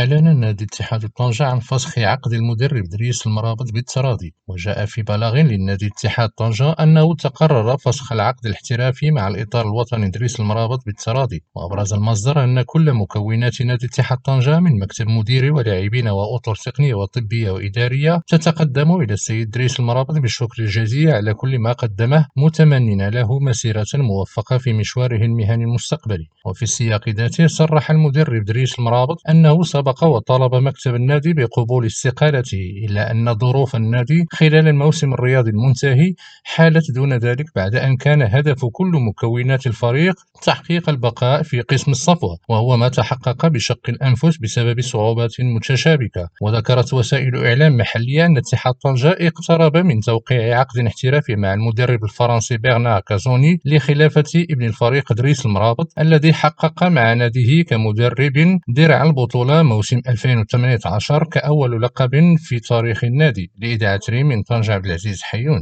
أعلن نادي اتحاد طنجة عن فسخ عقد المدرب دريس المرابط بالتراضي، وجاء في بلاغ للنادي اتحاد طنجة أنه تقرر فسخ العقد الاحترافي مع الإطار الوطني دريس المرابط بالتراضي. وأبرز المصدر أن كل مكونات نادي اتحاد طنجة من مكتب مديري ولاعبين وأطر تقنية وطبية وإدارية تتقدم إلى السيد دريس المرابط بالشكر الجزيل على كل ما قدمه، متمنين له مسيرة موفقة في مشواره المهني المستقبلي. وفي السياق ذاته صرح المدرب دريس المرابط أنه سبق وطالب مكتب النادي بقبول استقالته، إلا أن ظروف النادي خلال الموسم الرياضي المنتهي حالت دون ذلك، بعد أن كان هدف كل مكونات الفريق تحقيق البقاء في قسم الصفوة، وهو ما تحقق بشق الأنفس بسبب صعوبات متشابكة. وذكرت وسائل إعلام محلية أن اتحاد طنجة اقترب من توقيع عقد احترافي مع المدرب الفرنسي برنار كازوني لخلافة ابن الفريق دريس المرابط، الذي حقق مع ناديه كمدرب درع البطولة موسم 2018 كأول لقب في تاريخ النادي. لإذاعة ريم من طنجة، عبد العزيز حيون.